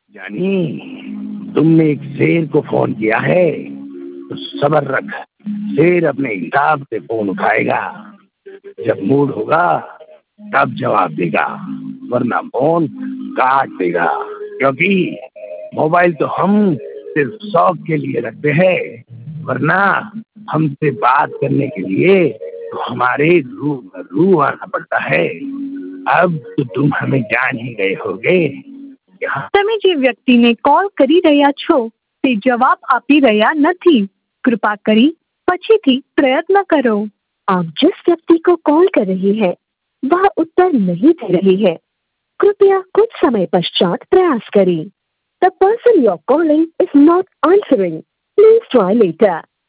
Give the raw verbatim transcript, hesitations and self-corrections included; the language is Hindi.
जानी, तुमने एक शेर को फोन किया है तो सब्र रख। शेर अपने हिसाब से फोन उठाएगा, जब मूड होगा तब जवाब देगा, वरना फोन काट देगा। क्योंकि मोबाइल तो हम सिर्फ शौक के लिए रखते हैं, वरना हमसे बात करने के लिए तो हमारे रूबरू आना पड़ता है। अब तो तुम हमें जान ही गए होगे। તમે જે વ્યક્તિને કોલ કરી રહ્યા છો તે જવાબ આપી રહ્યા નથી। कृपा करी पछीથી प्रयत्न करो। आप जिस व्यक्ति को कॉल कर रही है वह उत्तर नहीं दे रही है, कृपया कुछ समय पश्चात प्रयास करें। The person you're calling is not answering. Please try later.